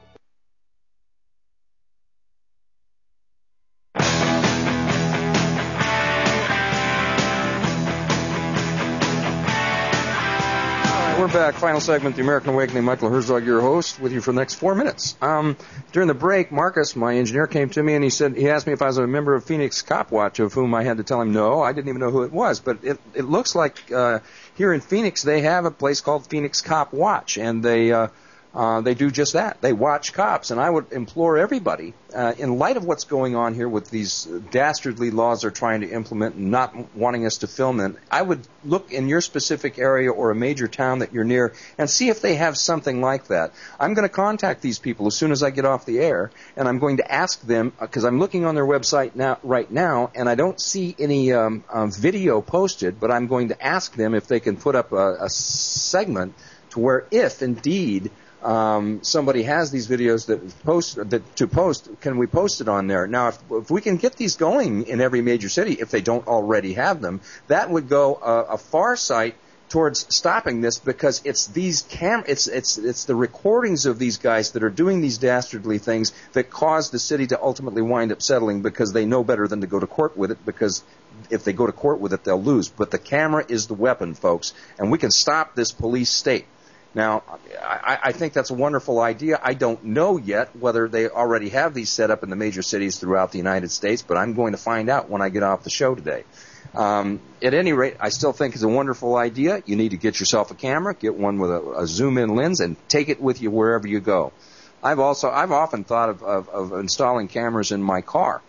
We're back. Final segment, The American Awakening. Michael Herzog, your host, with you for the next four minutes. Um, during the break, Marcus, my engineer, came to me and he said he asked me if I was a member of Phoenix Copwatch, of whom I had to tell him no. I didn't even know who it was, but it, it looks like uh, here in Phoenix, they have a place called Phoenix Cop Watch, and they uh, uh, they do just that. They watch cops, and I would implore everybody, uh, in light of what's going on here with these dastardly laws they're trying to implement and not wanting us to film them, I would look in your specific area or a major town that you're near and see if they have something like that. I'm going to contact these people as soon as I get off the air, and I'm going to ask them, because I'm looking on their website now, right now, and I don't see any um, uh, video posted, but I'm going to ask them if they can put up a, a segment to where if indeed Um, somebody has these videos that post that to post, can we post it on there? Now, if, if we can get these going in every major city, if they don't already have them, that would go a, a far sight towards stopping this, because it's these cam it's it's it's the recordings of these guys that are doing these dastardly things that cause the city to ultimately wind up settling, because they know better than to go to court with it, because if they go to court with it, they'll lose. But the camera is the weapon, folks, and we can stop this police state. Now, I, I think that's a wonderful idea. I don't know yet whether they already have these set up in the major cities throughout the United States, but I'm going to find out when I get off the show today. Um, at any rate, I still think it's a wonderful idea. You need to get yourself a camera, get one with a, a zoom-in lens, and take it with you wherever you go. I've also, I've often thought of, of, of installing cameras in my car,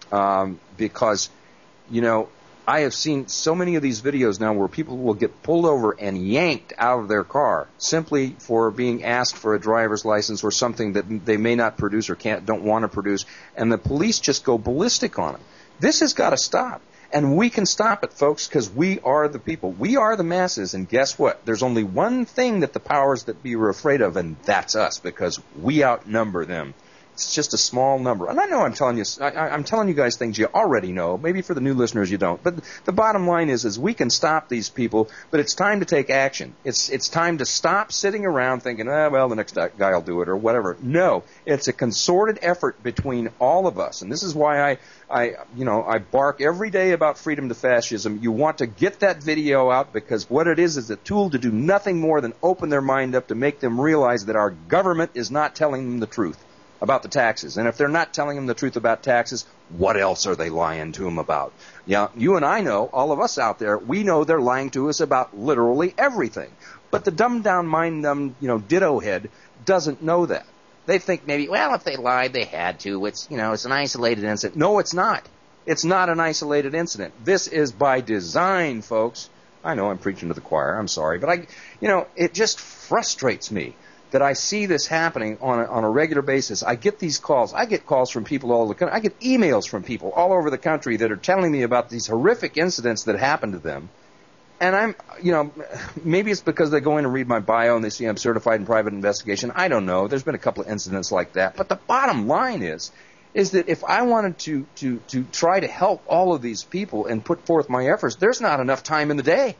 um, because, you know, I have seen so many of these videos now where people will get pulled over and yanked out of their car simply for being asked for a driver's license or something that they may not produce or can't, don't want to produce, and the police just go ballistic on them. This has got to stop, and we can stop it, folks, because we are the people. We are the masses, and guess what? There's only one thing that the powers that be are afraid of, and that's us, because we outnumber them. It's just a small number. And I know I'm telling you, I, I'm telling you guys things you already know. Maybe for the new listeners you don't. But the bottom line is, is we can stop these people, but it's time to take action. It's it's time to stop sitting around thinking, ah, well, the next guy will do it or whatever. No, it's a concerted effort between all of us. And this is why I, I, you know, I bark every day about freedom to fascism. You want to get that video out, because what it is is a tool to do nothing more than open their mind up to make them realize that our government is not telling them the truth about the taxes. And if they're not telling them the truth about taxes, what else are they lying to them about? Yeah, you and I know, all of us out there, we know they're lying to us about literally everything. But the dumbed down, mind dumb, you know, ditto head doesn't know that. They think maybe, well, if they lied, they had to. It's, you know, it's an isolated incident. No, it's not. It's not an isolated incident. This is by design, folks. I know I'm preaching to the choir. I'm sorry. But I, you know, it just frustrates me that I see this happening on a, on a regular basis. I get these calls. I get calls from people all over the country. I get emails from people all over the country that are telling me about these horrific incidents that happened to them. And I'm, you know, maybe it's because they go in and read my bio and they see I'm certified in private investigation. I don't know. There's been a couple of incidents like that. But the bottom line is, is that if I wanted to, to, to try to help all of these people and put forth my efforts, there's not enough time in the day.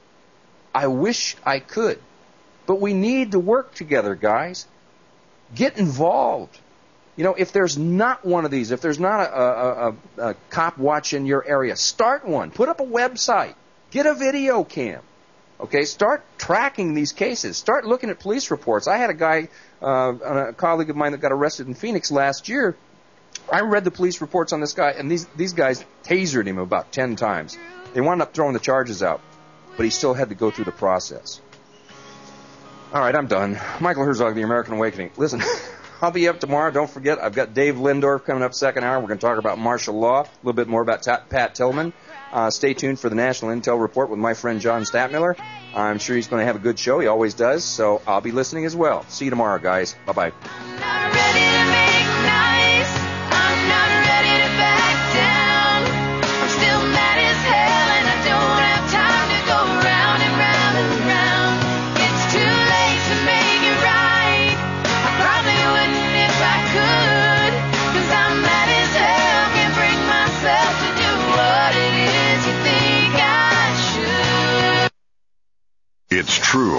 I wish I could. But we need to work together, guys. Get involved. You know, if there's not one of these, if there's not a, a, a, a cop watch in your area, start one. Put up a website. Get a video cam. Okay, start tracking these cases. Start looking at police reports. I had a guy, uh, a colleague of mine that got arrested in Phoenix last year. I read the police reports on this guy, and these, these guys tasered him about ten times. They wound up throwing the charges out, but he still had to go through the process. All right, I'm done. Michael Herzog, The American Awakening. Listen, I'll be up tomorrow. Don't forget, I've got Dave Lindorf coming up second hour. We're going to talk about martial law, a little bit more about Ta- Pat Tillman. Uh, stay tuned for the National Intel Report with my friend John Stadtmiller. I'm sure he's going to have a good show. He always does, so I'll be listening as well. See you tomorrow, guys. Bye-bye.
It's true.